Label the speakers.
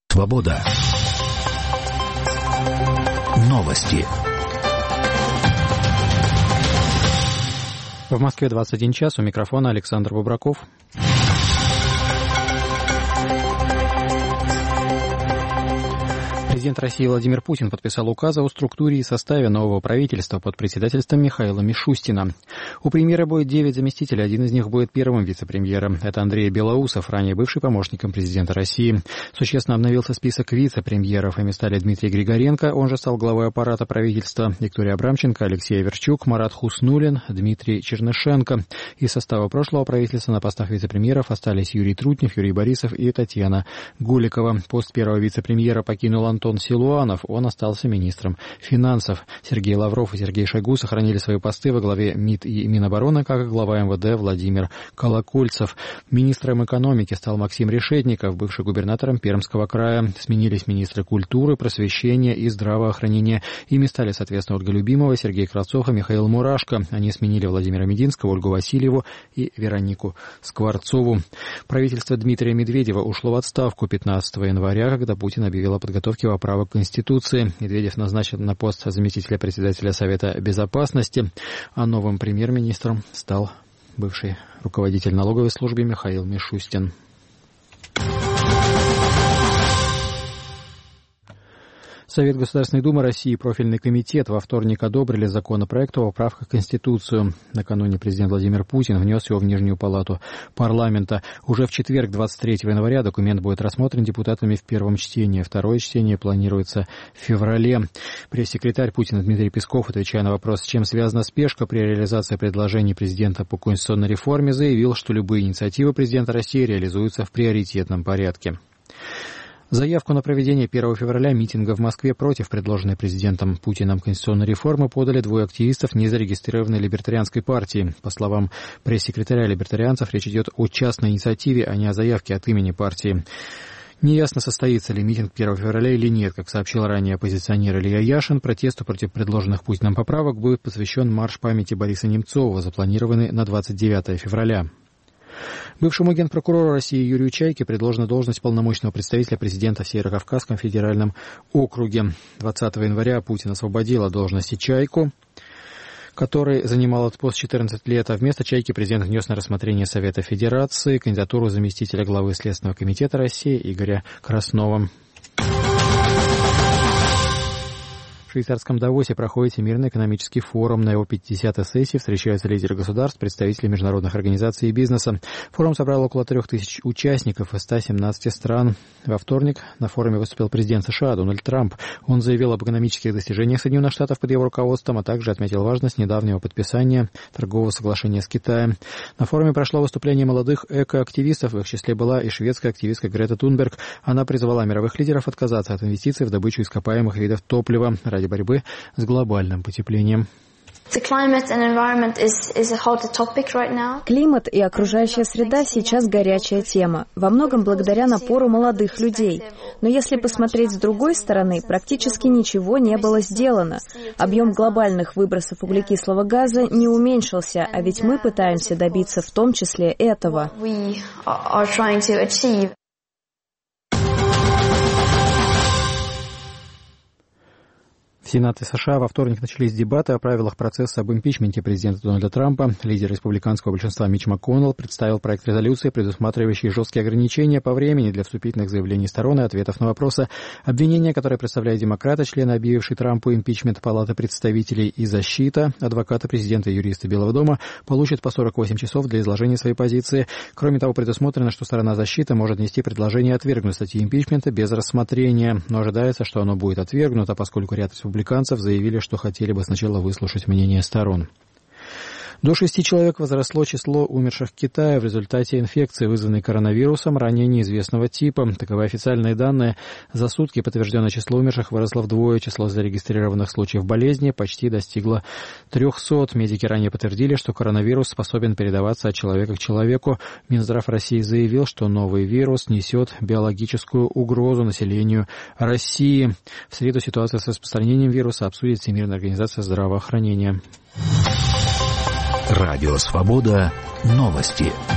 Speaker 1: Свобода. Новости.
Speaker 2: В Москве 21 час. У микрофона Александр Бубраков. Президент России Владимир Путин подписал указ о структуре и составе нового правительства под председательством Михаила Мишустина. У премьера будет 9 заместителей, один из них будет первым вице-премьером. Это Андрей Белоусов, ранее бывший помощником президента России. Существенно обновился список вице-премьеров. Ими стали Дмитрий Григоренко, он же стал главой аппарата правительства, Виктория Абрамченко, Алексей Аверчук, Марат Хуснуллин, Дмитрий Чернышенко. Из состава прошлого правительства на постах вице-премьеров остались Юрий Трутнев, Юрий Борисов и Татьяна Гуликова. Пост первого вице-премьера покинул Антон Силуанов, он остался министром финансов. Сергей Лавров и Сергей Шойгу сохранили свои посты во главе МИД и Минобороны, как и глава МВД Владимир Колокольцев. Министром экономики стал Максим Решетников, бывший губернатором Пермского края. Сменились министры культуры, просвещения и здравоохранения. Ими стали, соответственно, Ольга Любимова, Сергей Кравцов и Михаил Мурашко. Они сменили Владимира Мединского, Ольгу Васильеву и Веронику Скворцову. Правительство Дмитрия Медведева ушло в отставку 15 января, когда Путин объявил о подготовке поправок к Конституции. Медведев назначен на пост заместителя председателя Совета Безопасности, а новым премьер-министром стал бывший руководитель налоговой службы Михаил Мишустин. Совет Государственной Думы России и профильный комитет во вторник одобрили законопроект о поправках в Конституцию. Накануне президент Владимир Путин внес его в Нижнюю палату парламента. Уже в четверг, 23 января, документ будет рассмотрен депутатами в первом чтении. Второе чтение планируется в феврале. Пресс-секретарь Путина Дмитрий Песков, отвечая на вопрос, с чем связана спешка при реализации предложений президента по конституционной реформе, заявил, что любые инициативы президента России реализуются в приоритетном порядке. Заявку на проведение 1 февраля митинга в Москве против предложенной президентом Путиным конституционной реформы подали двое активистов незарегистрированной либертарианской партии. По словам пресс-секретаря либертарианцев, речь идет о частной инициативе, а не о заявке от имени партии. Неясно, состоится ли митинг 1 февраля или нет. Как сообщил ранее оппозиционер Илья Яшин, протесту против предложенных Путиным поправок будет посвящен марш памяти Бориса Немцова, запланированный на 29 февраля. Бывшему генпрокурору России Юрию Чайке предложена должность полномочного представителя президента в Северо-Кавказском федеральном округе. 20 января Путин освободил от должности Чайку, который занимал этот пост 14 лет, а вместо Чайки президент внес на рассмотрение Совета Федерации кандидатуру заместителя главы Следственного комитета России Игоря Краснова. В швейцарском Давосе проходит Всемирный экономический форум. На его 50-й сессии встречаются лидеры государств, представители международных организаций и бизнеса. Форум собрал около 3000 участников из 117 стран. Во вторник на форуме выступил президент США Дональд Трамп. Он заявил об экономических достижениях Соединенных Штатов под его руководством, а также отметил важность недавнего подписания торгового соглашения с Китаем. На форуме прошло выступление молодых экоактивистов. В их числе была и шведская активистка Грета Тунберг. Она призвала мировых лидеров отказаться от инвестиций в добычу ископаемых видов топлива ради борьбы с глобальным потеплением.
Speaker 3: Климат и окружающая среда сейчас горячая тема, во многом благодаря напору молодых людей. Но если посмотреть с другой стороны, практически ничего не было сделано. Объем глобальных выбросов углекислого газа не уменьшился, а ведь мы пытаемся добиться в том числе этого.
Speaker 2: В Сенате США во вторник начались дебаты о правилах процесса об импичменте президента Дональда Трампа. Лидер республиканского большинства Митч МакКоннелл представил проект резолюции, предусматривающий жесткие ограничения по времени для вступительных заявлений сторон и ответов на вопросы. Обвинения, которые представляют демократы, члены, объявившие Трампу импичмент Палаты представителей, и защита, адвокаты президента и юристы Белого дома, получат по 48 часов для изложения своей позиции. Кроме того, предусмотрено, что сторона защиты может внести предложение отвергнуть статьи импичмента без рассмотрения. Но ожидается, что оно будет отвергнуто, поскольку ряд республиканцев заявили, что хотели бы сначала выслушать мнение сторон. До 6 человек возросло число умерших в Китае в результате инфекции, вызванной коронавирусом, ранее неизвестного типа. Таковы официальные данные. За сутки подтвержденное число умерших выросло вдвое. Число зарегистрированных случаев болезни почти достигло 300. Медики ранее подтвердили, что коронавирус способен передаваться от человека к человеку. Минздрав России заявил, что новый вирус несет биологическую угрозу населению России. В среду ситуацию с распространением вируса обсудит Всемирная организация здравоохранения.
Speaker 1: Радио «Свобода». Новости.